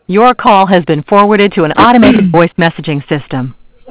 Your call has been forwarded to an automated voice messaging system.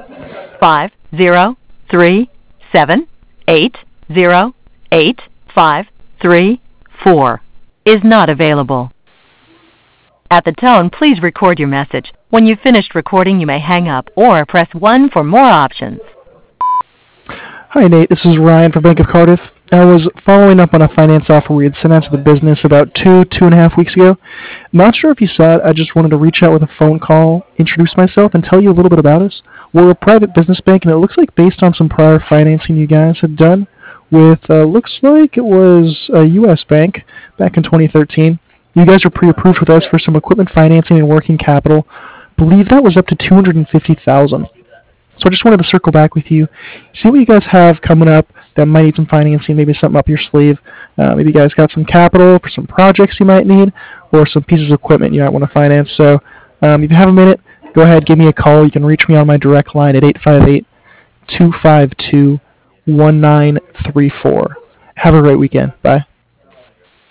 503-780-8534 is not available. At the tone, please record your message. When you've finished recording, you may hang up or press 1 for more options. Hi, Nate. This is Ryan from Bank of Cardiff. I was following up on a finance offer we had sent out to the business about 2.5 weeks ago. Not sure if you saw it. I just wanted to reach out with a phone call, introduce myself, and tell you a little bit about us. We're a private business bank, and it looks like based on some prior financing you guys had done with, looks like it was a U.S. bank back in 2013. You guys are pre-approved with us for some equipment financing and working capital. Believe that was up to $250,000. So I just wanted to circle back with you, see what you guys have coming up that might need some financing, maybe something up your sleeve. Maybe you guys got some capital for some projects you might need, or some pieces of equipment you might want to finance. So if you have a minute, go ahead, give me a call. You can reach me on my direct line at 858-252-1934. Have a great weekend. Bye.